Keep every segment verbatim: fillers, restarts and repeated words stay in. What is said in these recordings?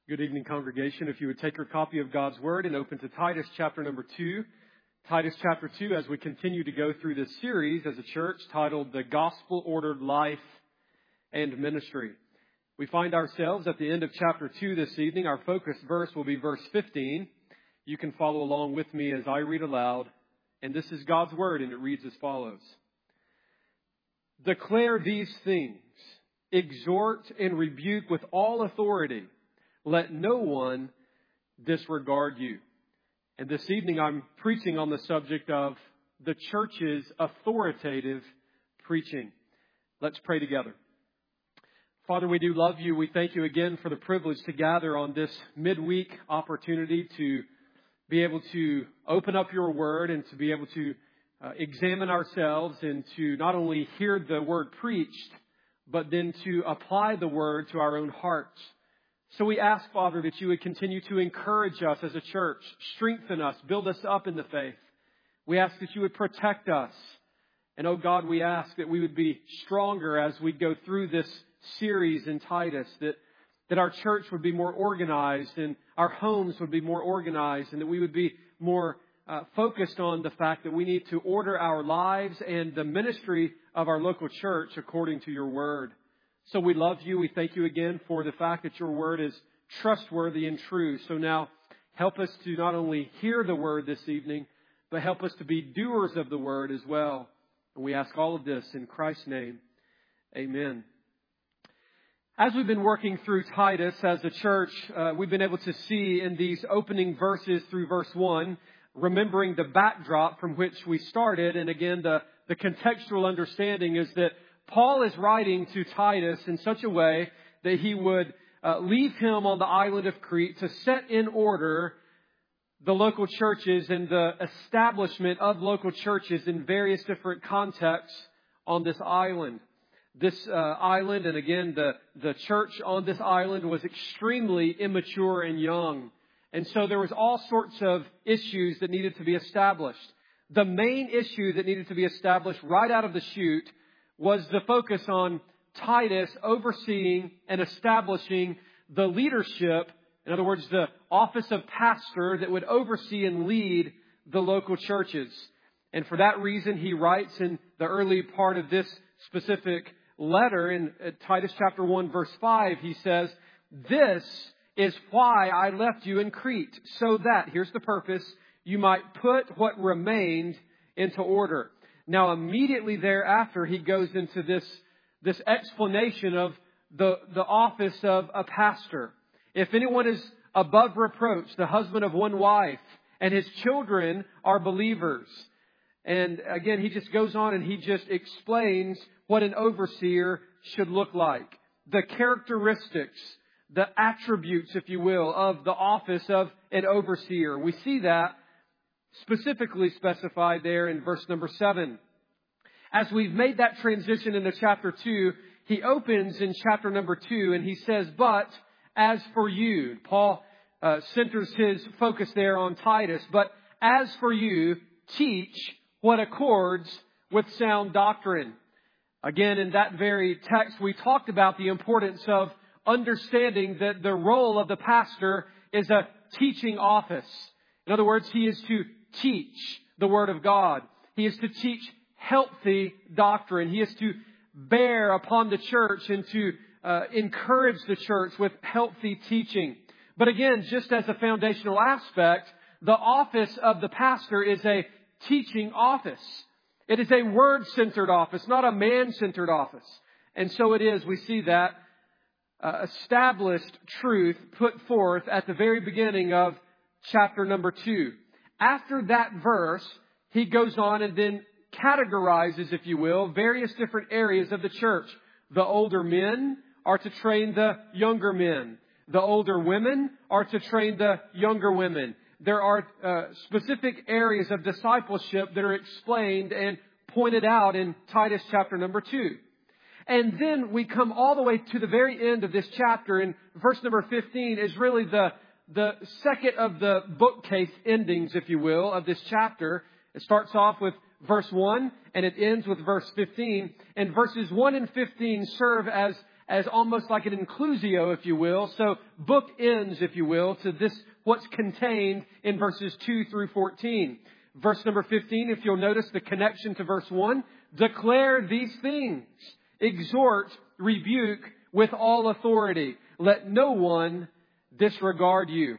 Good evening, congregation. If you would take your copy of God's Word and open to Titus chapter number two. Titus chapter two, as we continue to go through this series as a church titled The Gospel-Ordered Life and Ministry. We find ourselves at the end of chapter two this evening. Our focus verse will be verse fifteen. You can follow along with me as I read aloud. And this is God's Word, and it reads as follows. Declare these things, exhort and rebuke with all authority. Let no one disregard you. And this evening I'm preaching on the subject of the church's authoritative preaching. Let's pray together. Father, we do love you. We thank you again for the privilege to gather on this midweek opportunity to be able to open up your word and to be able to uh, examine ourselves and to not only hear the word preached, but then to apply the word to our own hearts. So we ask, Father, that you would continue to encourage us as a church, strengthen us, build us up in the faith. We ask that you would protect us. And, oh God, we ask that we would be stronger as we go through this series in Titus, that, that our church would be more organized and our homes would be more organized, and that we would be more uh, focused on the fact that we need to order our lives and the ministry of our local church according to your word. So we love you. We thank you again for the fact that your word is trustworthy and true. So now help us to not only hear the word this evening, but help us to be doers of the word as well. And we ask all of this in Christ's name. Amen. As we've been working through Titus as a church, uh, we've been able to see in these opening verses through verse one, remembering the backdrop from which we started. And again, the, the contextual understanding is that Paul is writing to Titus in such a way that he would uh, leave him on the island of Crete to set in order the local churches and the establishment of local churches in various different contexts on this island. This uh, island, and again, the, the church on this island was extremely immature and young. And so there was all sorts of issues that needed to be established. The main issue that needed to be established right out of the chute was the focus on Titus overseeing and establishing the leadership, in other words, the office of pastor that would oversee and lead the local churches. And for that reason, he writes in the early part of this specific letter in Titus chapter one, verse five, he says, "This is why I left you in Crete, so that," here's the purpose, "you might put what remained into order." Now, immediately thereafter, he goes into this, this explanation of the, the office of a pastor. If anyone is above reproach, the husband of one wife, and his children are believers. And again, he just goes on and he just explains what an overseer should look like. The characteristics, the attributes, if you will, of the office of an overseer. We see that specifically specified there in verse number seven. As we've made that transition into chapter two, he opens in chapter number two and he says, "But as for you," Paul uh, centers his focus there on Titus, "but as for you, teach what accords with sound doctrine." Again, in that very text, we talked about the importance of understanding that the role of the pastor is a teaching office. In other words, he is to teach the Word of God. He is to teach healthy doctrine. He is to bear upon the church and to uh, encourage the church with healthy teaching. But again, just as a foundational aspect, the office of the pastor is a teaching office. It is a word-centered office, not a man-centered office. And so it is, we see that uh, established truth put forth at the very beginning of chapter number two. After that verse, he goes on and then categorizes, if you will, various different areas of the church. The older men are to train the younger men. The older women are to train the younger women. There are uh, specific areas of discipleship that are explained and pointed out in Titus chapter number two. And then we come all the way to the very end of this chapter, and verse number fifteen is really the the second of the bookcase endings, if you will, of this chapter. It starts off with verse one and it ends with verse fifteen. And verses one and fifteen serve as as almost like an inclusio, if you will. So bookends, if you will, to this, what's contained in verses two through fourteen. Verse number fifteen, if you'll notice the connection to verse one, declare these things, exhort, rebuke with all authority. Let no one disregard you.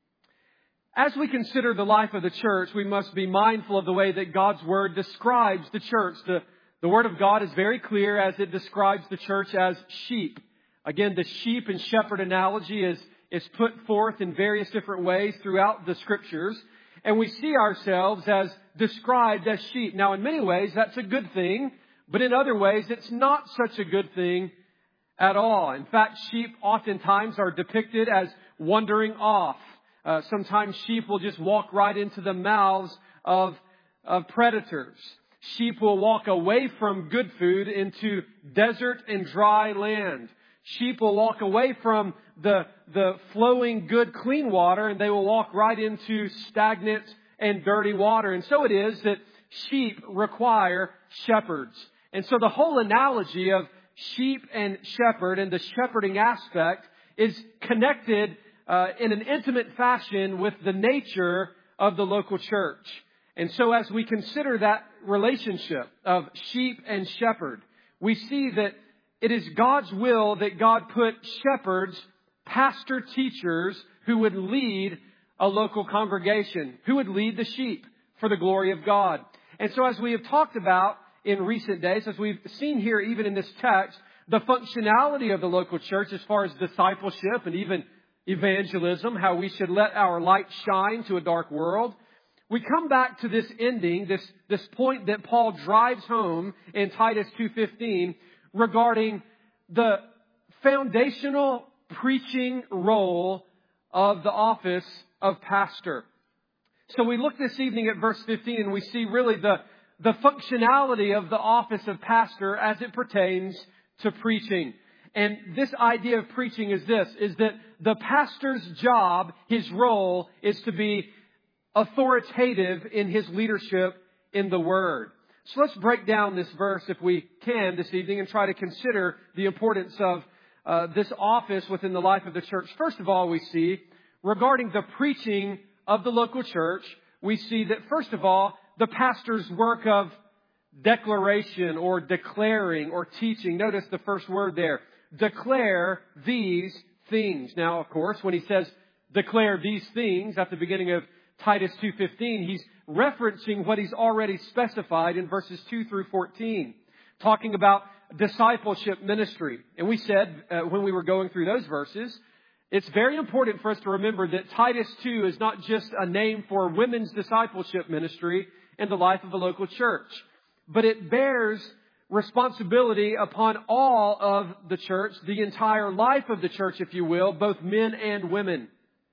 As we consider the life of the church, we must be mindful of the way that God's Word describes the church. The, the Word of God is very clear as it describes the church as sheep. Again, the sheep and shepherd analogy is, is put forth in various different ways throughout the Scriptures. And we see ourselves as described as sheep. Now, in many ways, that's a good thing. But in other ways, it's not such a good thing at all. In fact, sheep oftentimes are depicted as wandering off. Uh, sometimes sheep will just walk right into the mouths of, of predators. Sheep will walk away from good food into desert and dry land. Sheep will walk away from the, the flowing good clean water, and they will walk right into stagnant and dirty water. And so it is that sheep require shepherds. And so the whole analogy of sheep and shepherd and the shepherding aspect is connected uh, in an intimate fashion with the nature of the local church. And so as we consider that relationship of sheep and shepherd, we see that it is God's will that God put shepherds, pastor teachers who would lead a local congregation, who would lead the sheep for the glory of God. And so as we have talked about in recent days, as we've seen here even in this text, the functionality of the local church as far as discipleship and even evangelism, how we should let our light shine to a dark world. We come back to this ending, this, this point that Paul drives home in Titus two fifteen regarding the foundational preaching role of the office of pastor. So we look this evening at verse fifteen and we see really the, the functionality of the office of pastor as it pertains to preaching. And this idea of preaching is this, is that the pastor's job, his role, is to be authoritative in his leadership in the Word. So let's break down this verse if we can this evening and try to consider the importance of uh, this office within the life of the church. First of all, we see regarding the preaching of the local church, we see that first of all, the pastor's work of declaration or declaring or teaching. Notice the first word there. Declare these things. Now, of course, when he says declare these things at the beginning of Titus two fifteen, he's referencing what he's already specified in verses two through fourteen, talking about discipleship ministry. And we said uh, when we were going through those verses, it's very important for us to remember that Titus two is not just a name for women's discipleship ministry in the life of a local church, but it bears responsibility upon all of the church, the entire life of the church, if you will, both men and women.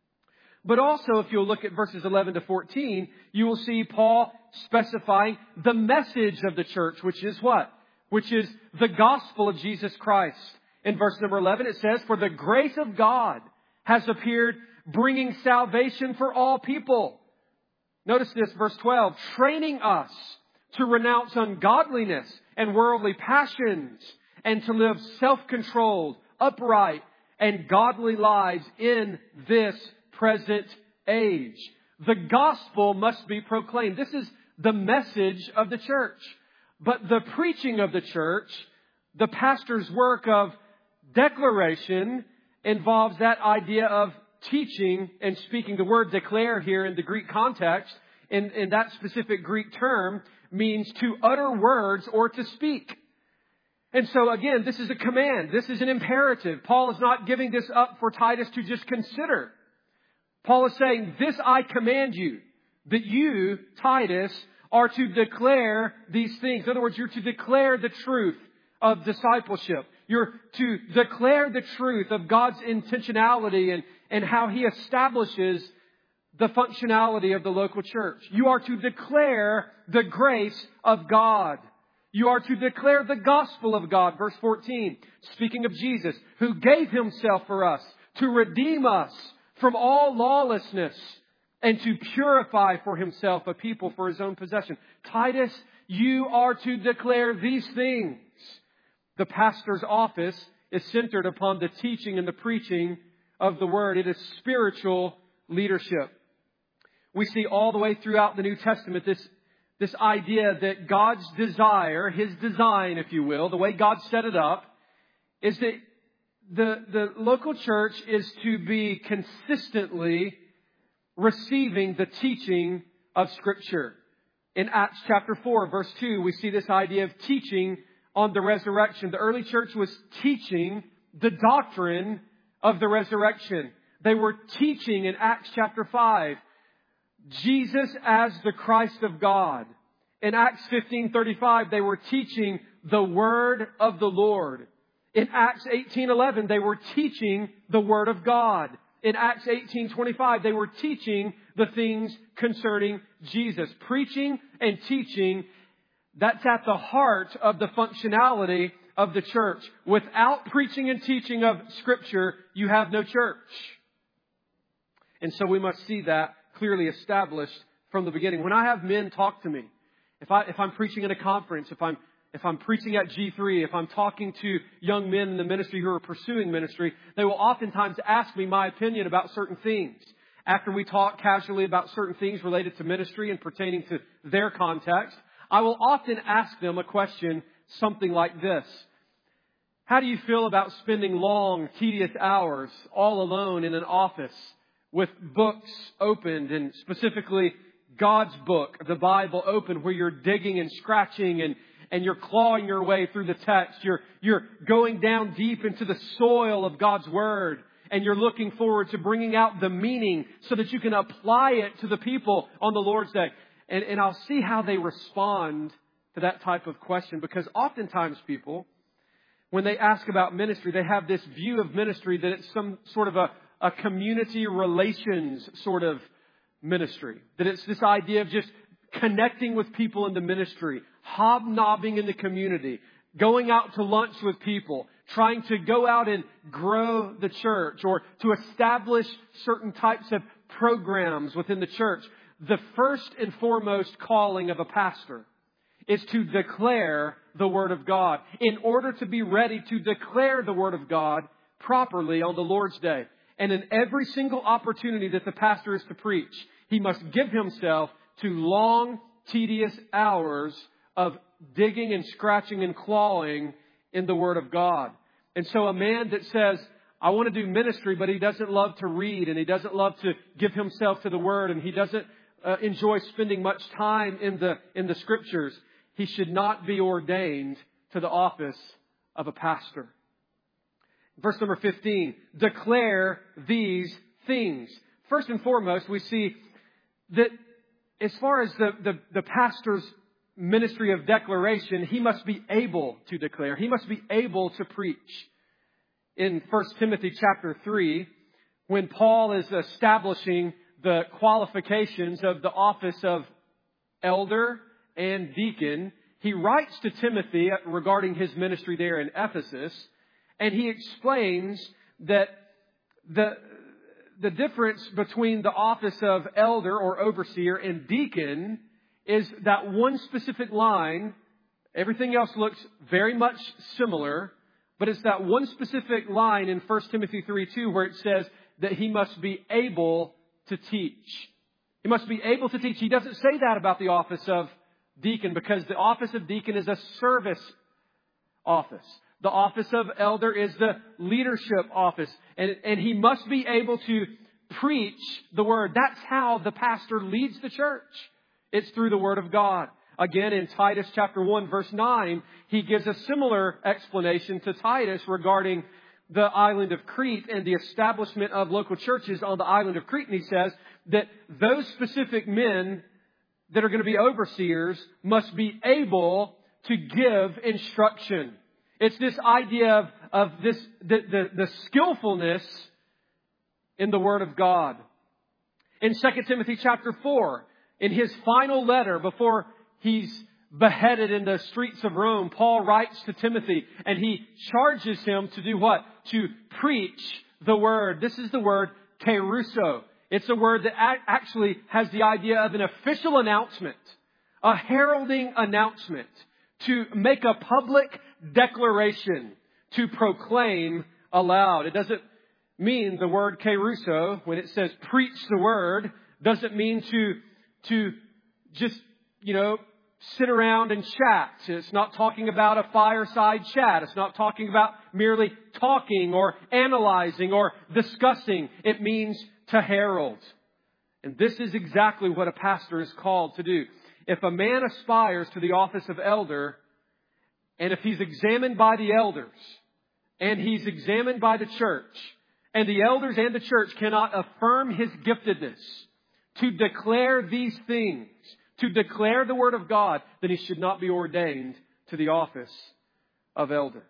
But also, if you'll look at verses eleven to fourteen, you will see Paul specifying the message of the church, which is what? Which is the gospel of Jesus Christ. In verse number eleven, it says, "For the grace of God has appeared, bringing salvation for all people." Notice this, verse twelve, "Training us to renounce ungodliness and worldly passions, and to live self-controlled, upright, and godly lives in this present age." The gospel must be proclaimed. This is the message of the church. But the preaching of the church, the pastor's work of declaration, involves that idea of teaching and speaking. The word declare here in the Greek context, in, in that specific Greek term, means to utter words or to speak. And so again, this is a command. This is an imperative. Paul is not giving this up for Titus to just consider. Paul is saying, this I command you, that you, Titus, are to declare these things. In other words, you're to declare the truth of discipleship. You're to declare the truth of God's intentionality and, and how He establishes the functionality of the local church. You are to declare the grace of God. You are to declare the gospel of God. Verse fourteen, speaking of Jesus, who gave Himself for us to redeem us from all lawlessness and to purify for Himself a people for His own possession. Titus, you are to declare these things. The pastor's office is centered upon the teaching and the preaching of the Word. It is spiritual leadership. We see all the way throughout the New Testament this, this idea that God's desire, His design, if you will, the way God set it up, is that the, the local church is to be consistently receiving the teaching of Scripture. In Acts chapter four, verse two, we see this idea of teaching on the resurrection. The early church was teaching the doctrine of the resurrection. They were teaching in Acts chapter five, Jesus as the Christ of God. In Acts fifteen thirty-five, they were teaching the word of the Lord. In Acts eighteen eleven, they were teaching the Word of God. In Acts eighteen twenty-five, they were teaching the things concerning Jesus. Preaching and teaching, that's at the heart of the functionality of the church. Without preaching and teaching of Scripture, you have no church. And so we must see that clearly established from the beginning. When I have men talk to me, if I, if I'm preaching at a conference, if I'm If I'm preaching at G three, if I'm talking to young men in the ministry who are pursuing ministry, they will oftentimes ask me my opinion about certain things. After we talk casually about certain things related to ministry and pertaining to their context, I will often ask them a question, something like this. How do you feel about spending long, tedious hours all alone in an office with books opened, and specifically God's book, the Bible, open, where you're digging and scratching and And you're clawing your way through the text. You're, you're going down deep into the soil of God's Word. And you're looking forward to bringing out the meaning so that you can apply it to the people on the Lord's Day. And, and I'll see how they respond to that type of question. Because oftentimes people, when they ask about ministry, they have this view of ministry that it's some sort of a, a community relations sort of ministry. That it's this idea of just connecting with people in the ministry, hobnobbing in the community, going out to lunch with people, trying to go out and grow the church or to establish certain types of programs within the church. The first and foremost calling of a pastor is to declare the Word of God in order to be ready to declare the Word of God properly on the Lord's Day. And in every single opportunity that the pastor is to preach, he must give himself to long, tedious hours of digging and scratching and clawing in the Word of God. And so a man that says, I want to do ministry, but he doesn't love to read and he doesn't love to give himself to the Word and he doesn't uh, enjoy spending much time in the, in the Scriptures, he should not be ordained to the office of a pastor. Verse number fifteen, declare these things. First and foremost, we see that as far as the, the, the pastor's ministry of declaration, he must be able to declare. He must be able to preach. In First Timothy chapter three, when Paul is establishing the qualifications of the office of elder and deacon, he writes to Timothy regarding his ministry there in Ephesus, and he explains that the The difference between the office of elder or overseer and deacon is that one specific line. Everything else looks very much similar, but it's that one specific line in First Timothy three two where it says that he must be able to teach. He must be able to teach. He doesn't say that about the office of deacon because the office of deacon is a service office. The office of elder is the leadership office. And, and he must be able to preach the Word. That's how the pastor leads the church. It's through the Word of God. Again, in Titus chapter one, verse nine, he gives a similar explanation to Titus regarding the island of Crete and the establishment of local churches on the island of Crete. And he says that those specific men that are going to be overseers must be able to give instruction. It's this idea of, of this the, the, the skillfulness in the Word of God. In Second Timothy chapter four, in his final letter before he's beheaded in the streets of Rome, Paul writes to Timothy and he charges him to do what? To preach the Word. This is the word kerusso. It's a word that actually has the idea of an official announcement, a heralding announcement, to make a public declaration, to proclaim aloud. It doesn't mean the word keruso, when it says preach the word, doesn't mean to, to just, you know, sit around and chat. It's not talking about a fireside chat. It's not talking about merely talking or analyzing or discussing. It means to herald. And this is exactly what a pastor is called to do. If a man aspires to the office of elder, and if he's examined by the elders, and he's examined by the church, and the elders and the church cannot affirm his giftedness to declare these things, to declare the Word of God, then he should not be ordained to the office of elder.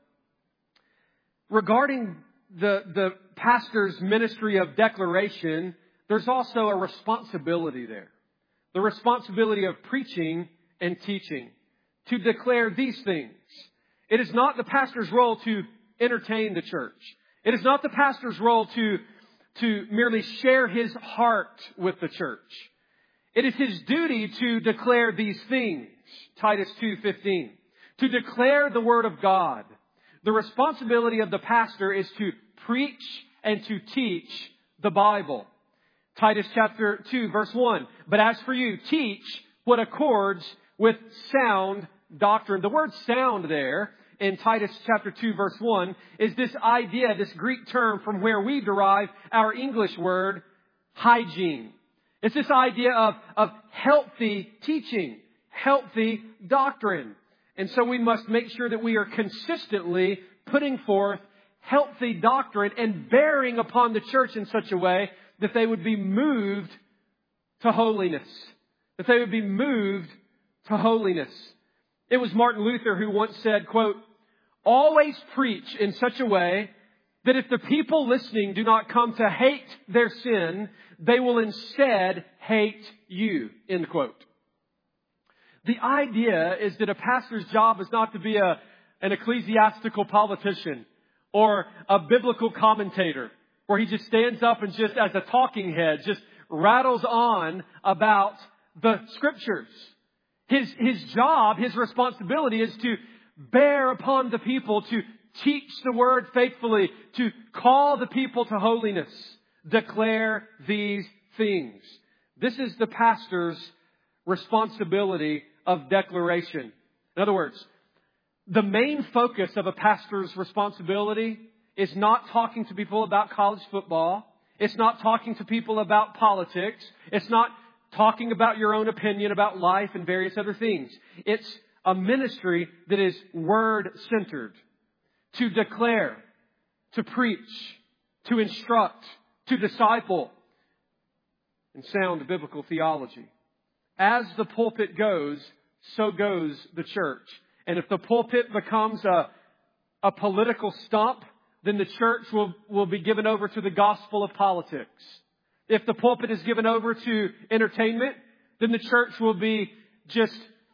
Regarding the, the pastor's ministry of declaration, there's also a responsibility there. The responsibility of preaching and teaching, to declare these things. It is not the pastor's role to entertain the church. It is not the pastor's role to, to merely share his heart with the church. It is his duty to declare these things, Titus two fifteen, to declare the Word of God. The responsibility of the pastor is to preach and to teach the Bible. Titus chapter two, verse one, but as for you, teach what accords with sound doctrine. The word sound there in Titus chapter two, verse one, is this idea, this Greek term from where we derive our English word hygiene. It's this idea of, of healthy teaching, healthy doctrine. And so we must make sure that we are consistently putting forth healthy doctrine and bearing upon the church in such a way that they would be moved to holiness. That they would be moved to holiness. It was Martin Luther who once said, quote, always preach in such a way that if the people listening do not come to hate their sin, they will instead hate you, end quote. The idea is that a pastor's job is not to be a, an ecclesiastical politician or a biblical commentator where he just stands up and just as a talking head just rattles on about the Scriptures. His, his job, his responsibility is to bear upon the people, to teach the Word faithfully, to call the people to holiness, declare these things. This is the pastor's responsibility of declaration. In other words, the main focus of a pastor's responsibility is not talking to people about college football. It's not talking to people about politics. It's not talking about your own opinion about life and various other things. It's a ministry that is word-centered. To declare, to preach, to instruct, to disciple, and sound biblical theology. As the pulpit goes, so goes the church. And if the pulpit becomes a, a political stump, then the church will, will be given over to the gospel of politics. If the pulpit is given over to entertainment, then the church will be just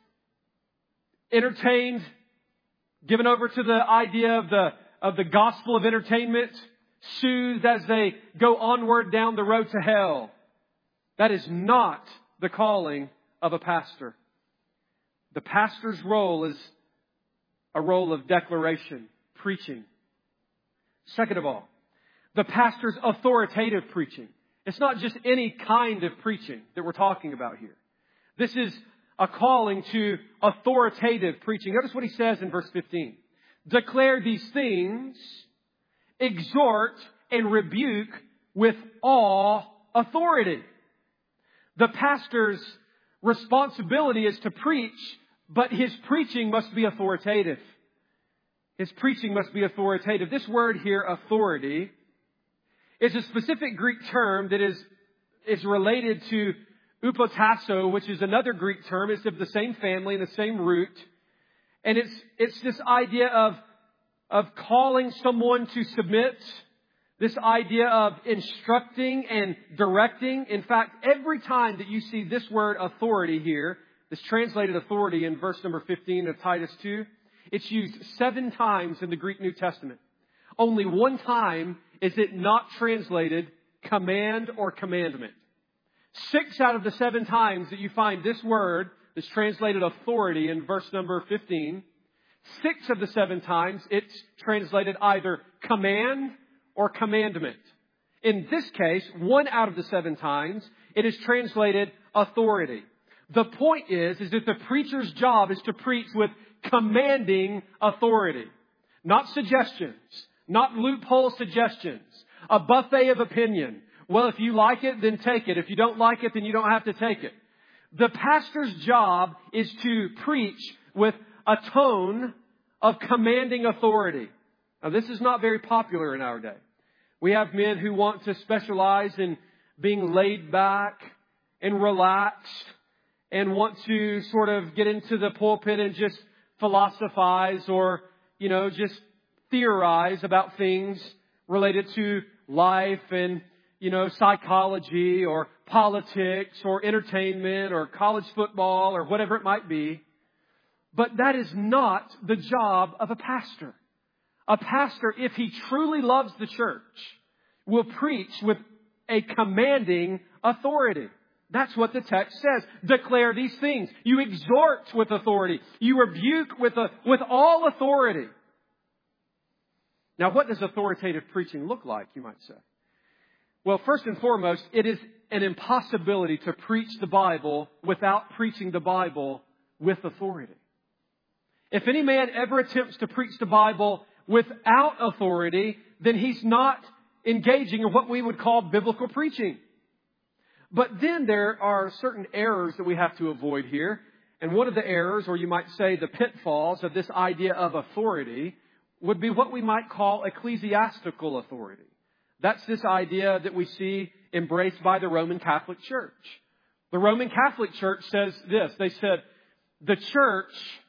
entertained, given over to the idea of the, of the gospel of entertainment, soothed as they go onward down the road to hell. That is not the calling of a pastor. The pastor's role is a role of declaration, preaching. Second of all, the pastor's authoritative preaching. It's not just any kind of preaching that we're talking about here. This is a calling to authoritative preaching. Notice what he says in verse fifteen. Declare these things, exhort and rebuke with all authority. The pastor's responsibility is to preach, but his preaching must be authoritative. His preaching must be authoritative. This word here, authority, is a specific Greek term that is, is related to upotasso, which is another Greek term. It's of the same family and the same root. And it's, it's this idea of, of calling someone to submit. This idea of instructing and directing. In fact, every time that you see this word authority here, this translated authority in verse number fifteen of Titus two, it's used seven times in the Greek New Testament. Only one time is it not translated command or commandment. Six out of the seven times that you find this word, this translated authority in verse number fifteen, Six of the seven times, it's translated either command or commandment. In this case, one out of the seven times, it is translated authority. The point is, is that the preacher's job is to preach with commanding authority. Not suggestions. Not loophole suggestions. A buffet of opinion. Well, if you like it, then take it. If you don't like it, then you don't have to take it. The pastor's job is to preach with a tone of commanding authority. Now, this is not very popular in our day. We have men who want to specialize in being laid back and relaxed and want to sort of get into the pulpit and just philosophize or, you know, just theorize about things related to life and, you know, psychology or politics or entertainment or college football or whatever it might be. But that is not the job of a pastor. A pastor, if he truly loves the church, will preach with a commanding authority. That's what the text says. Declare these things. You exhort with authority. You rebuke with a, with all authority. Now, what does authoritative preaching look like, you might say? Well, first and foremost, it is an impossibility to preach the Bible without preaching the Bible with authority. If any man ever attempts to preach the Bible without authority, then he's not engaging in what we would call biblical preaching. But then there are certain errors that we have to avoid here. And one of the errors, or you might say the pitfalls of this idea of authority, would be what we might call ecclesiastical authority. That's this idea that we see embraced by the Roman Catholic Church. The Roman Catholic Church says this. They said, the church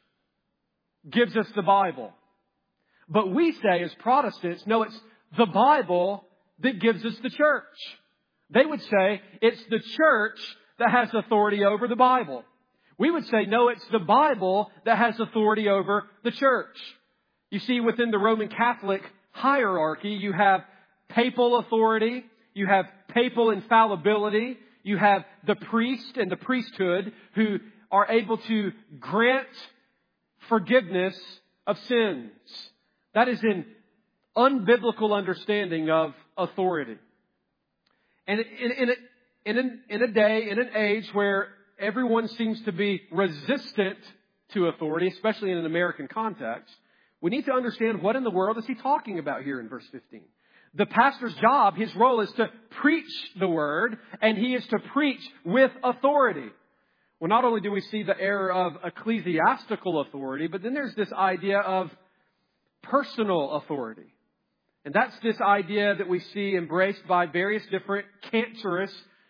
gives us the Bible. But we say as Protestants, no, it's the Bible that gives us the church. They would say it's the church that has authority over the Bible. We would say, no, it's the Bible that has authority over the church. You see, within the Roman Catholic hierarchy, you have papal authority, you have papal infallibility, you have the priest and the priesthood who are able to grant forgiveness of sins. That is an unbiblical understanding of authority. And in, in, a, in, a, in a day, in an age where everyone seems to be resistant to authority, especially in an American context, we need to understand what in the world is he talking about here in verse fifteen. The pastor's job, his role is to preach the word, and he is to preach with authority. Well, not only do we see the error of ecclesiastical authority, but then there's this idea of personal authority. And that's this idea that we see embraced by various different cancerous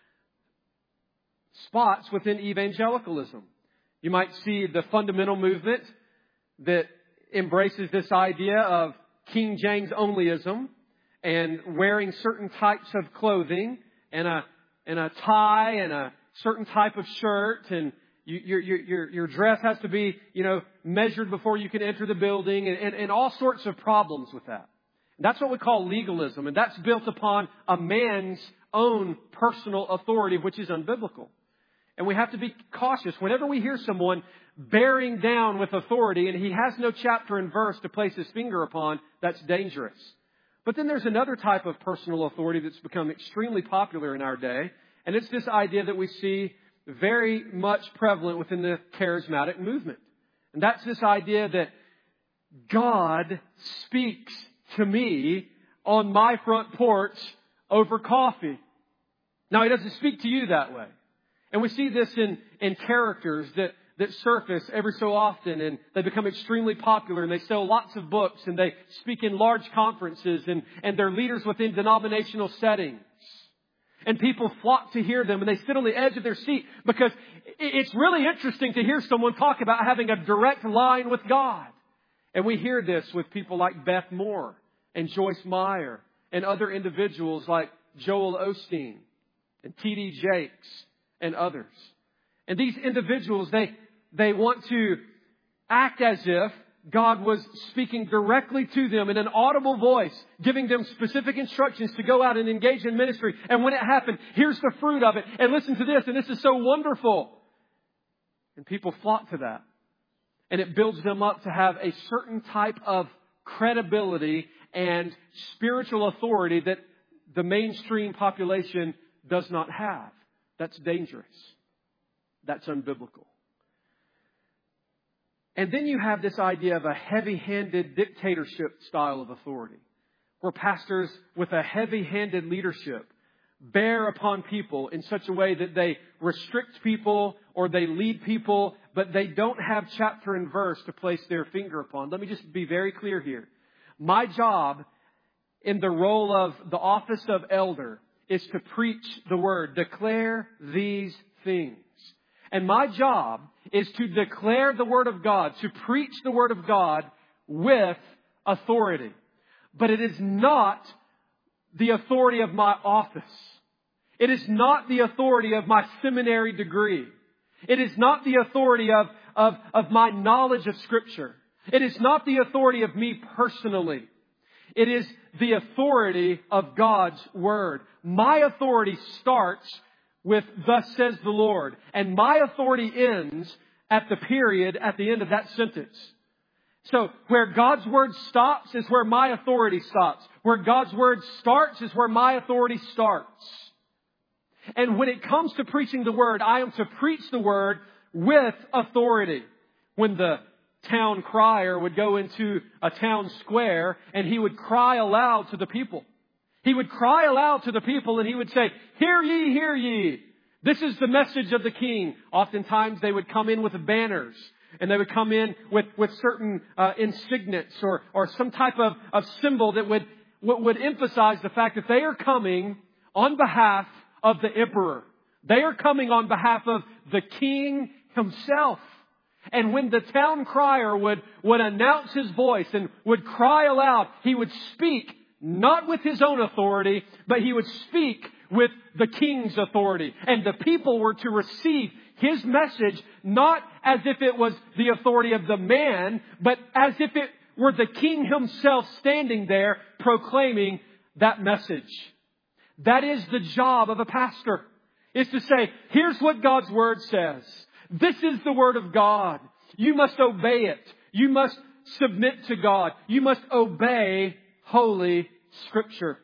spots within evangelicalism. You might see the fundamental movement that embraces this idea of King James onlyism and wearing certain types of clothing and a and a tie and a certain type of shirt, and you, your your your dress has to be, you know, measured before you can enter the building, and, and, and all sorts of problems with that. And that's what we call legalism, and that's built upon a man's own personal authority, which is unbiblical. And we have to be cautious whenever we hear someone bearing down with authority and he has no chapter and verse to place his finger upon. That's dangerous. But then there's another type of personal authority that's become extremely popular in our day. And it's this idea that we see very much prevalent within the charismatic movement. And that's this idea that God speaks to me on my front porch over coffee. Now, He doesn't speak to you that way. And we see this in, in characters that, that surface every so often, and they become extremely popular, and they sell lots of books, and they speak in large conferences, and, and they're leaders within denominational settings. And people flock to hear them, and they sit on the edge of their seat because it's really interesting to hear someone talk about having a direct line with God. And we hear this with people like Beth Moore and Joyce Meyer and other individuals like Joel Osteen and T D Jakes and others. And these individuals, they, they want to act as if God was speaking directly to them in an audible voice, giving them specific instructions to go out and engage in ministry. And when it happened, here's the fruit of it. And listen to this, and this is so wonderful. And people flock to that. And it builds them up to have a certain type of credibility and spiritual authority that the mainstream population does not have. That's dangerous. That's unbiblical. And then you have this idea of a heavy-handed dictatorship style of authority, where pastors with a heavy-handed leadership bear upon people in such a way that they restrict people or they lead people, but they don't have chapter and verse to place their finger upon. Let me just be very clear here. My job in the role of the office of elder is to preach the word, declare these things. And my job is to declare the word of God, to preach the word of God with authority. But it is not the authority of my office. It is not the authority of my seminary degree. It is not the authority of, of, of my knowledge of Scripture. It is not the authority of me personally. It is the authority of God's Word. My authority starts with "Thus says the Lord," and my authority ends at the period at the end of that sentence. So where God's Word stops is where my authority stops. Where God's Word starts is where my authority starts. And when it comes to preaching the Word, I am to preach the Word with authority. When the town crier would go into a town square and he would cry aloud to the people. He would cry aloud to the people and he would say, "Hear ye, hear ye. This is the message of the King." Oftentimes they would come in with banners. And they would come in with, with certain uh, insignets or, or some type of, of symbol that would, would emphasize the fact that they are coming on behalf of the emperor. They are coming on behalf of the king himself. And when the town crier would, would announce his voice and would cry aloud, he would speak not with his own authority, but he would speak with the king's authority. And the people were to receive his message not as if it was the authority of the man, but as if it were the king himself standing there proclaiming that message. That is the job of a pastor, is to say, here's what God's Word says. This is the Word of God. You must obey it. You must submit to God. You must obey Holy Scripture.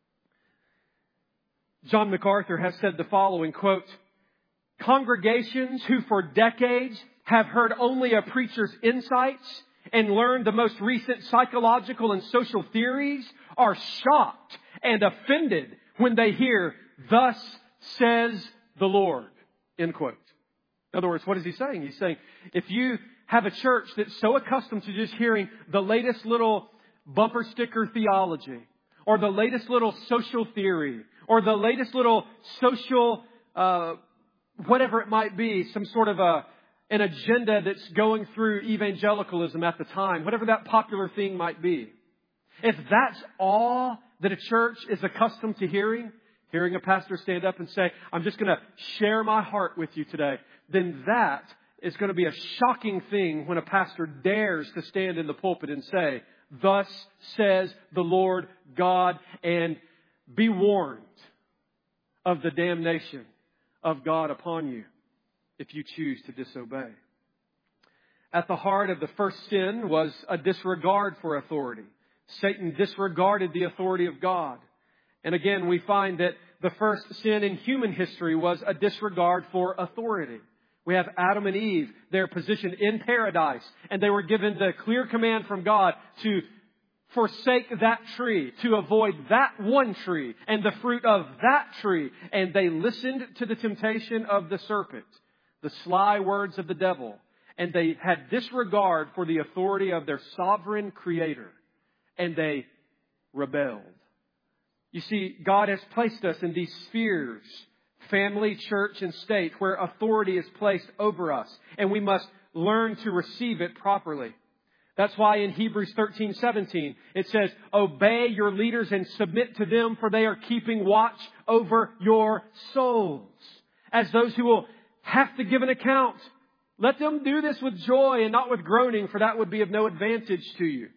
John MacArthur has said the following, quote, "Congregations who for decades have heard only a preacher's insights and learned the most recent psychological and social theories are shocked and offended when they hear, 'Thus says the Lord,'" end quote. In other words, what is he saying? He's saying, if you have a church that's so accustomed to just hearing the latest little bumper sticker theology, or the latest little social theory, or the latest little social, uh, whatever it might be, some sort of a, an agenda that's going through evangelicalism at the time, whatever that popular thing might be. If that's all that a church is accustomed to hearing, hearing a pastor stand up and say, "I'm just going to share my heart with you today," then that is going to be a shocking thing when a pastor dares to stand in the pulpit and say, "Thus says the Lord God," and be warned of the damnation of God upon you if you choose to disobey. At the heart of the first sin was a disregard for authority. Satan disregarded the authority of God. And again, we find that the first sin in human history was a disregard for authority. We have Adam and Eve, they're positioned in paradise, and they were given the clear command from God to forsake that tree, to avoid that one tree and the fruit of that tree. And they listened to the temptation of the serpent, the sly words of the devil, and they had disregard for the authority of their sovereign Creator, and they rebelled. You see, God has placed us in these spheres, family, church, and state, where authority is placed over us, and we must learn to receive it properly. That's why in Hebrews thirteen seventeen, it says, "Obey your leaders and submit to them, for they are keeping watch over your souls, as those who will have to give an account. Let them do this with joy and not with groaning, for that would be of no advantage to you."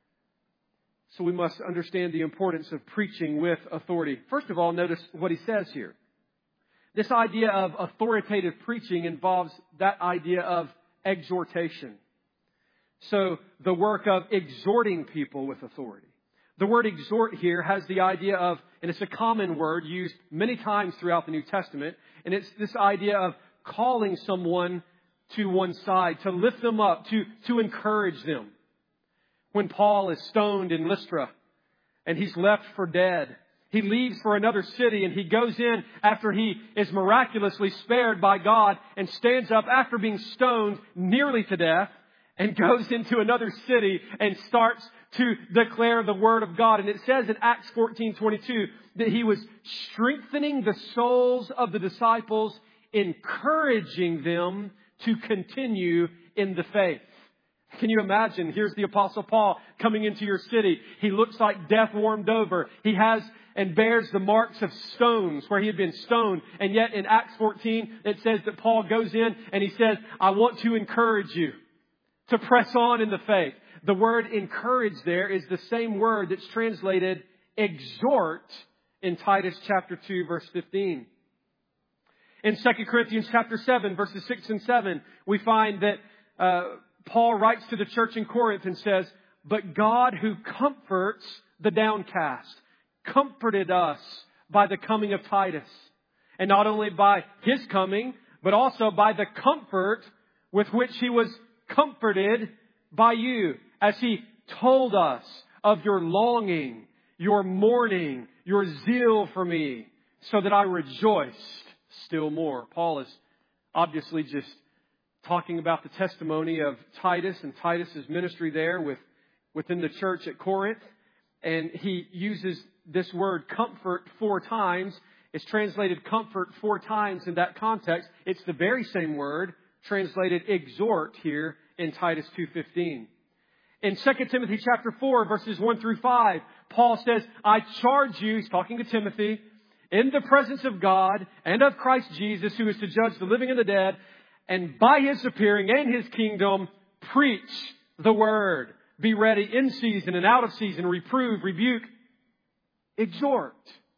So we must understand the importance of preaching with authority. First of all, notice what he says here. This idea of authoritative preaching involves that idea of exhortation. So the work of exhorting people with authority. The word exhort here has the idea of, and it's a common word used many times throughout the New Testament, and it's this idea of calling someone to one side, to lift them up, to, to encourage them. When Paul is stoned in Lystra and he's left for dead, he leaves for another city and he goes in after he is miraculously spared by God and stands up after being stoned nearly to death and goes into another city and starts to declare the Word of God. And it says in Acts fourteen twenty-two that he was strengthening the souls of the disciples, encouraging them to continue in the faith. Can you imagine? Here's the Apostle Paul coming into your city. He looks like death warmed over. He has and bears the marks of stones where he had been stoned. And yet in Acts fourteen, it says that Paul goes in and he says, I want to encourage you to press on in the faith. The word encourage there is the same word that's translated exhort in Titus chapter two, verse fifteen. In Second Corinthians chapter seven, verses six and seven, we find that uh, Paul writes to the church in Corinth and says, but God who comforts the downcast comforted us by the coming of Titus. And not only by his coming, but also by the comfort with which he was comforted by you, as he told us of your longing, your mourning, your zeal for me, so that I rejoiced still more. Paul is obviously just talking about the testimony of Titus and Titus's ministry there with within the church at Corinth. And he uses this word comfort four times. It's translated comfort four times in that context. It's the very same word translated exhort here in Titus two fifteen. In Second Timothy chapter four, verses one through five, Paul says, I charge you, he's talking to Timothy, in the presence of God and of Christ Jesus, who is to judge the living and the dead, and by his appearing and his kingdom, preach the word. Be ready in season and out of season, reprove, rebuke, exhort.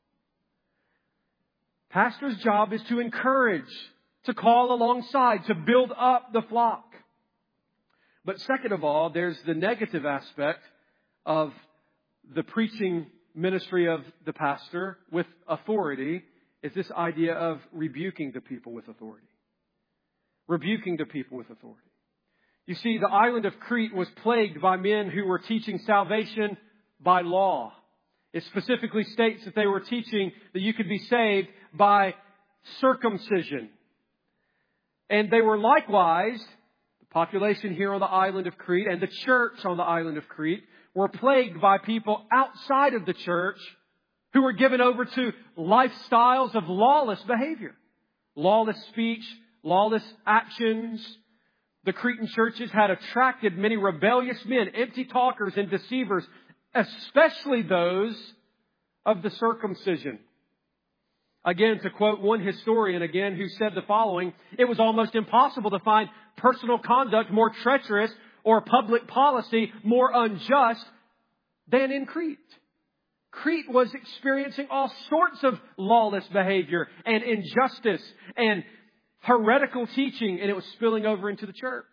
Pastor's job is to encourage, to call alongside, to build up the flock. But second of all, there's the negative aspect of the preaching ministry of the pastor with authority, is this idea of rebuking the people with authority. Rebuking the people with authority. You see, the island of Crete was plagued by men who were teaching salvation by law. It specifically states that they were teaching that you could be saved by circumcision. And they were likewise, the population here on the island of Crete and the church on the island of Crete were plagued by people outside of the church who were given over to lifestyles of lawless behavior. Lawless speech, lawless actions. The Cretan churches had attracted many rebellious men, empty talkers and deceivers, especially those of the circumcision. Again, to quote one historian again who said the following, it was almost impossible to find personal conduct more treacherous or public policy more unjust than in Crete. Crete was experiencing all sorts of lawless behavior and injustice and heretical teaching, and it was spilling over into the church.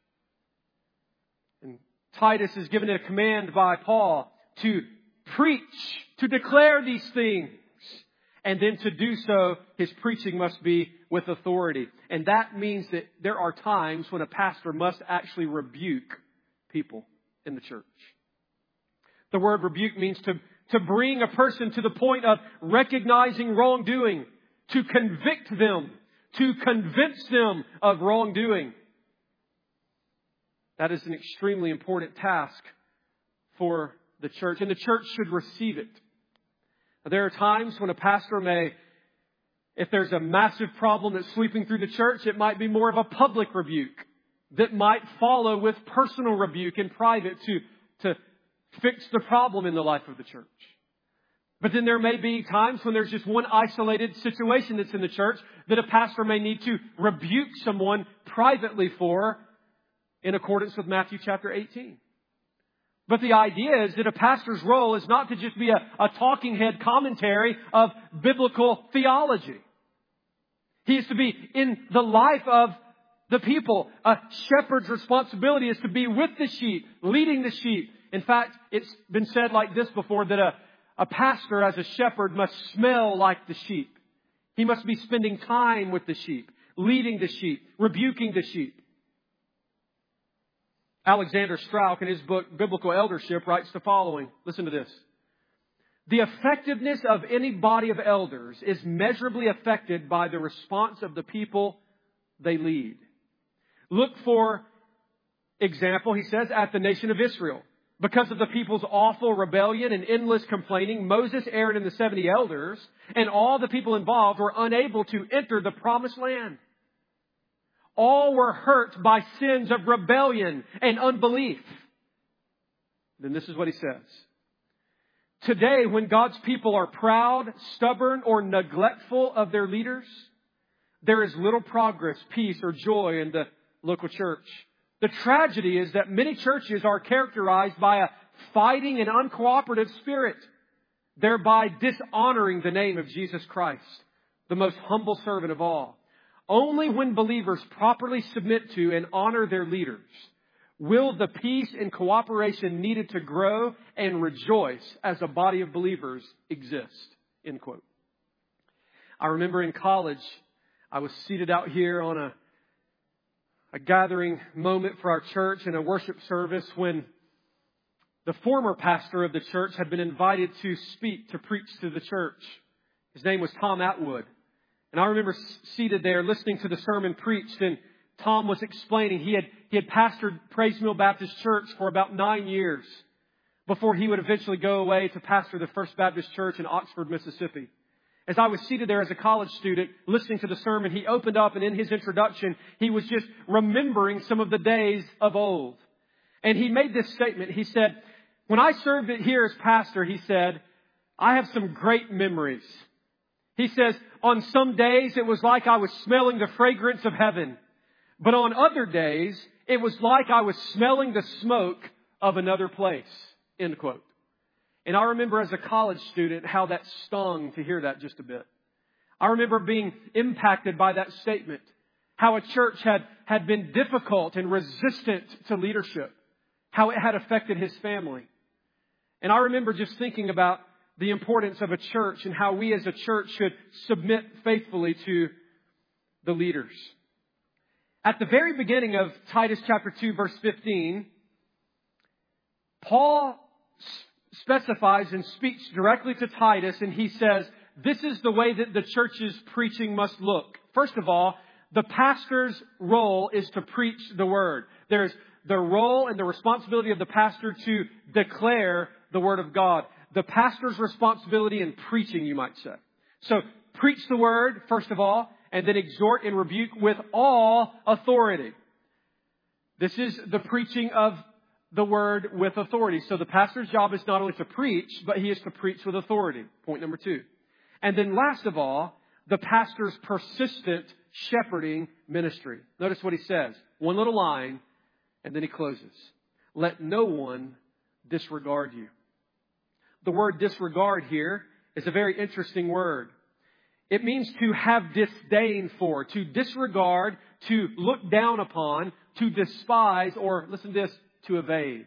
And Titus is given a command by Paul to preach, to declare these things. And then to do so, his preaching must be with authority. And that means that there are times when a pastor must actually rebuke people in the church. The word rebuke means to, to bring a person to the point of recognizing wrongdoing, to convict them, to convince them of wrongdoing. That is an extremely important task for the church, and the church should receive it. There are times when a pastor may, if there's a massive problem that's sweeping through the church, it might be more of a public rebuke that might follow with personal rebuke in private to, to fix the problem in the life of the church. But then there may be times when there's just one isolated situation that's in the church that a pastor may need to rebuke someone privately for in accordance with Matthew chapter eighteen. But the idea is that a pastor's role is not to just be a, a talking head commentary of biblical theology. He is to be in the life of the people. A shepherd's responsibility is to be with the sheep, leading the sheep. In fact, it's been said like this before, that a, a pastor as a shepherd must smell like the sheep. He must be spending time with the sheep, leading the sheep, rebuking the sheep. Alexander Strauch, in his book, Biblical Eldership, writes the following. Listen to this. The effectiveness of any body of elders is measurably affected by the response of the people they lead. Look for example, he says, at the nation of Israel. Because of the people's awful rebellion and endless complaining, Moses, Aaron, and the seventy elders, and all the people involved were unable to enter the promised land. All were hurt by sins of rebellion and unbelief. Then this is what he says. Today, when God's people are proud, stubborn, or neglectful of their leaders, there is little progress, peace, or joy in the local church. The tragedy is that many churches are characterized by a fighting and uncooperative spirit, thereby dishonoring the name of Jesus Christ, the most humble servant of all. Only when believers properly submit to and honor their leaders will the peace and cooperation needed to grow and rejoice as a body of believers exist. End quote. I remember in college, I was seated out here on a a gathering moment for our church in a worship service when the former pastor of the church had been invited to speak, to preach to the church. His name was Tom Atwood. And I remember seated there listening to the sermon preached, and Tom was explaining he had, he had pastored Praise Mill Baptist Church for about nine years before he would eventually go away to pastor the First Baptist Church in Oxford, Mississippi. As I was seated there as a college student listening to the sermon, he opened up, and in his introduction, he was just remembering some of the days of old. And he made this statement. He said, when I served here as pastor, he said, I have some great memories. He says, on some days it was like I was smelling the fragrance of heaven. But on other days, it was like I was smelling the smoke of another place. End quote. And I remember as a college student how that stung to hear that just a bit. I remember being impacted by that statement. How a church had, had been difficult and resistant to leadership. How it had affected his family. And I remember just thinking about the importance of a church and how we as a church should submit faithfully to the leaders. At the very beginning of Titus chapter two, verse fifteen, Paul specifies and speaks directly to Titus, and he says, this is the way that the church's preaching must look. First of all, the pastor's role is to preach the word. There's the role and the responsibility of the pastor to declare the word of God. The pastor's responsibility in preaching, you might say. So, preach the word, first of all, and then exhort and rebuke with all authority. This is the preaching of the word with authority. So the pastor's job is not only to preach, but he is to preach with authority. Point number two. And then last of all, the pastor's persistent shepherding ministry. Notice what he says. One little line, and then he closes. Let no one disregard you. The word disregard here is a very interesting word. It means to have disdain for, to disregard, to look down upon, to despise, or listen to this, to evade.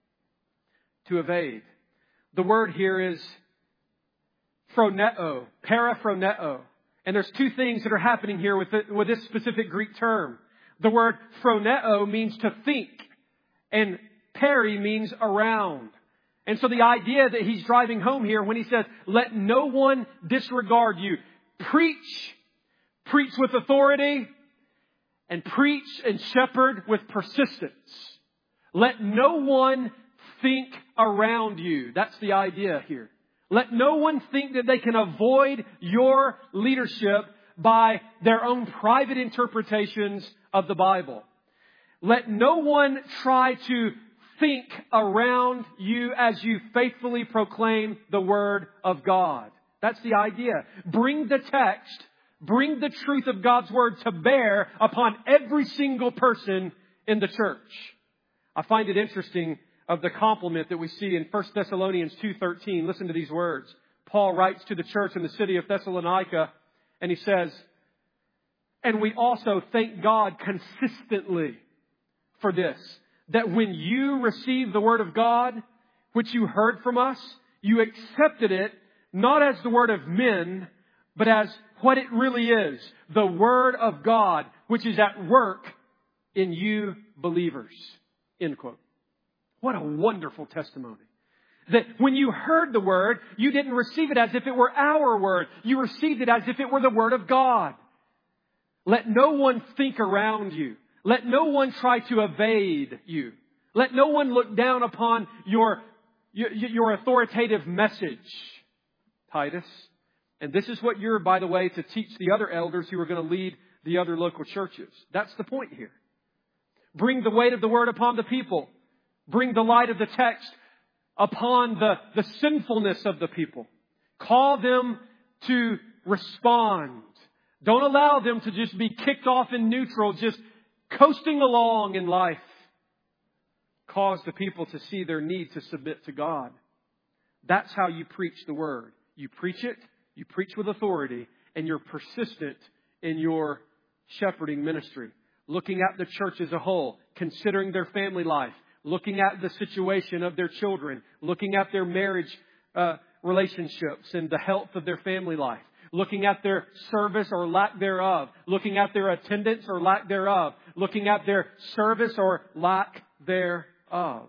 To evade. The word here is phroneo, paraphroneo. And there's two things that are happening here with, it, with this specific Greek term. The word phroneo means to think, and peri means around. And so the idea that he's driving home here when he says, let no one disregard you. Preach, preach with authority, and preach and shepherd with persistence. Let no one think around you. That's the idea here. Let no one think that they can avoid your leadership by their own private interpretations of the Bible. Let no one try to think around you as you faithfully proclaim the Word of God. That's the idea. Bring the text, bring the truth of God's Word to bear upon every single person in the church. I find it interesting of the compliment that we see in First Thessalonians two thirteen. Listen to these words. Paul writes to the church in the city of Thessalonica, and he says, And we also thank God consistently for this. That when you received the Word of God, which you heard from us, you accepted it not as the word of men, but as what it really is. The Word of God, which is at work in you believers. End quote. What a wonderful testimony. That when you heard the Word, you didn't receive it as if it were our Word. You received it as if it were the Word of God. Let no one think around you. Let no one try to evade you. Let no one look down upon your, your, your authoritative message, Titus. And this is what you're, by the way, to teach the other elders who are going to lead the other local churches. That's the point here. Bring the weight of the Word upon the people. Bring the light of the text upon the, the sinfulness of the people. Call them to respond. Don't allow them to just be kicked off in neutral, just coasting along in life. Cause the people to see their need to submit to God. That's how you preach the Word. You preach it, you preach with authority, and you're persistent in your shepherding ministry. Looking at the church as a whole, considering their family life, looking at the situation of their children, looking at their marriage uh, relationships and the health of their family life, looking at their service or lack thereof, looking at their attendance or lack thereof, looking at their service or lack thereof.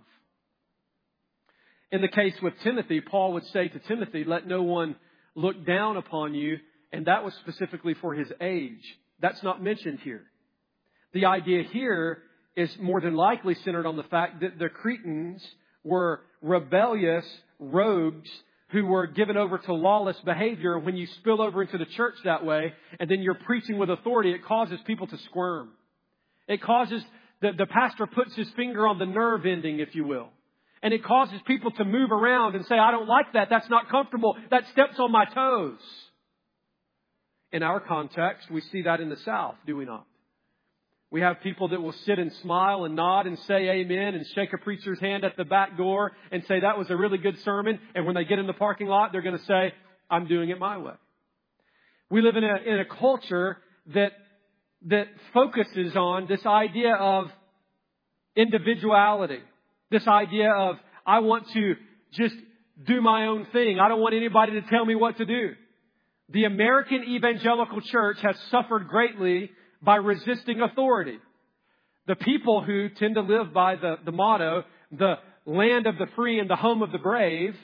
In the case with Timothy, Paul would say to Timothy, let no one look down upon you, and that was specifically for his age. That's not mentioned here. The idea here is more than likely centered on the fact that the Cretans were rebellious rogues who were given over to lawless behavior. When you spill over into the church that way, and then you're preaching with authority, it causes people to squirm. It causes, the, the pastor puts his finger on the nerve ending, if you will. And it causes people to move around and say, I don't like that. That's not comfortable. That steps on my toes. In our context, we see that in the South, do we not? We have people that will sit and smile and nod and say amen and shake a preacher's hand at the back door and say that was a really good sermon. And when they get in the parking lot, they're going to say, I'm doing it my way. We live in a, in a culture that, that focuses on this idea of individuality. This idea of, I want to just do my own thing. I don't want anybody to tell me what to do. The American evangelical church has suffered greatly by resisting authority. The people who tend to live by the, the motto, the land of the free and the home of the brave,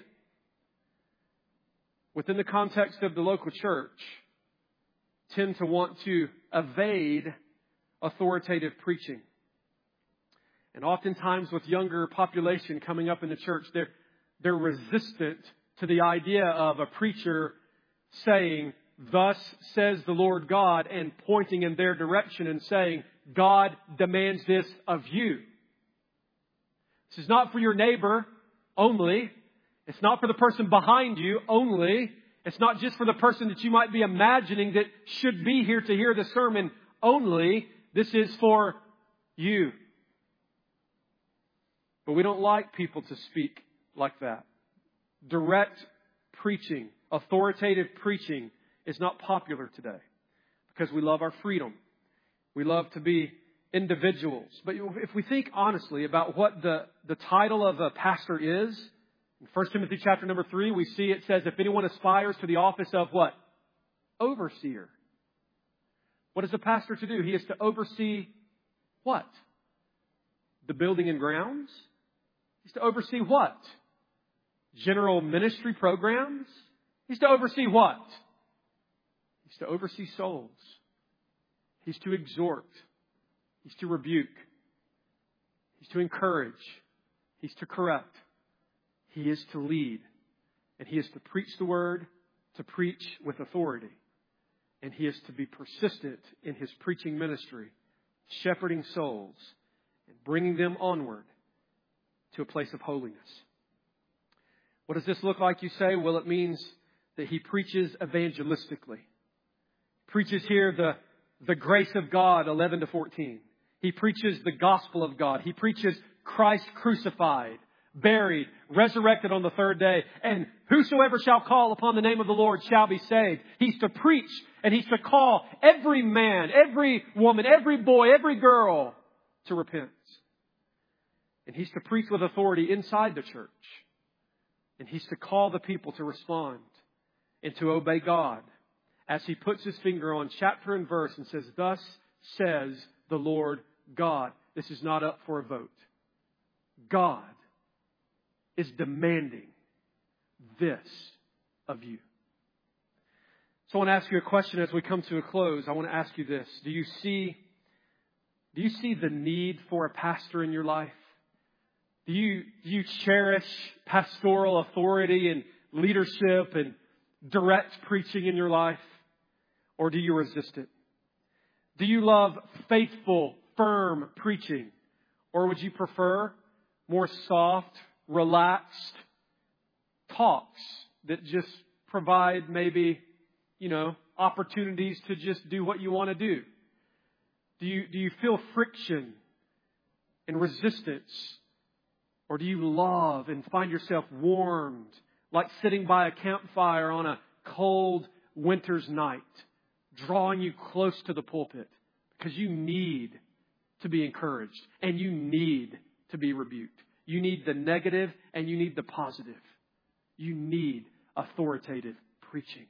within the context of the local church, tend to want to evade authoritative preaching. And oftentimes with younger population coming up in the church, they're, they're resistant to the idea of a preacher saying, thus says the Lord God, and pointing in their direction and saying, God demands this of you. This is not for your neighbor only. It's not for the person behind you only. It's not just for the person that you might be imagining that should be here to hear the sermon only. This is for you. But we don't like people to speak like that. Direct preaching, authoritative preaching is not popular today because we love our freedom. We love to be individuals. But if we think honestly about what the, the title of a pastor is, in First Timothy chapter number three, we see it says, if anyone aspires to the office of what? Overseer. What is a pastor to do? He is to oversee what? The building and grounds? He's to oversee what? General ministry programs? He's to oversee what? He's to oversee souls. He's to exhort. He's to rebuke. He's to encourage. He's to correct. He is to lead. And he is to preach the word, to preach with authority. And he is to be persistent in his preaching ministry, shepherding souls and bringing them onward to a place of holiness. What does this look like, you say? Well, it means that he preaches evangelistically. Preaches here the, the grace of God, eleven to fourteen. He preaches the gospel of God. He preaches Christ crucified, buried, resurrected on the third day. And whosoever shall call upon the name of the Lord shall be saved. He's to preach and he's to call every man, every woman, every boy, every girl to repentance. And he's to preach with authority inside the church. And he's to call the people to respond and to obey God as he puts his finger on chapter and verse and says, thus says the Lord God. This is not up for a vote. God is demanding this of you. So I want to ask you a question as we come to a close. I want to ask you this. Do you see, do you see the need for a pastor in your life? Do you, do you cherish pastoral authority and leadership and direct preaching in your life? Or do you resist it? Do you love faithful, firm preaching? Or would you prefer more soft, relaxed talks that just provide maybe, you know, opportunities to just do what you want to do? Do you, do you feel friction and resistance? Or do you love and find yourself warmed like sitting by a campfire on a cold winter's night, drawing you close to the pulpit because you need to be encouraged and you need to be rebuked. You need the negative and you need the positive. You need authoritative preaching.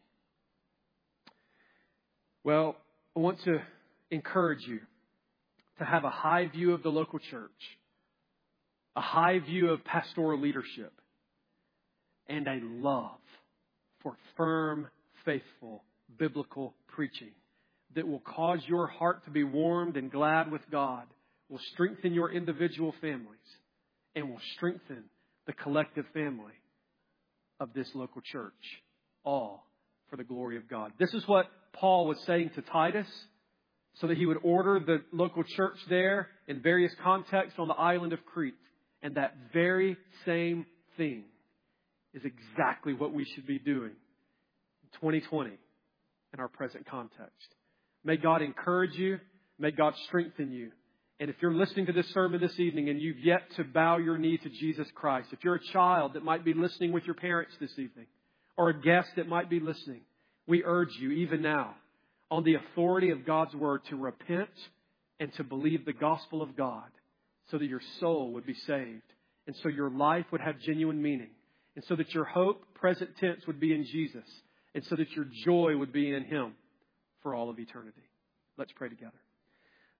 Well, I want to encourage you to have a high view of the local church, a high view of pastoral leadership, and a love for firm, faithful, biblical preaching that will cause your heart to be warmed and glad with God, will strengthen your individual families, and will strengthen the collective family of this local church, all for the glory of God. This is what Paul was saying to Titus, so that he would order the local church there in various contexts on the island of Crete. And that very same thing is exactly what we should be doing in twenty twenty in our present context. May God encourage you. May God strengthen you. And if you're listening to this sermon this evening and you've yet to bow your knee to Jesus Christ, if you're a child that might be listening with your parents this evening, or a guest that might be listening, we urge you even now on the authority of God's word to repent and to believe the gospel of God so that your soul would be saved and so your life would have genuine meaning and so that your hope, present tense, would be in Jesus and so that your joy would be in Him for all of eternity. Let's pray together.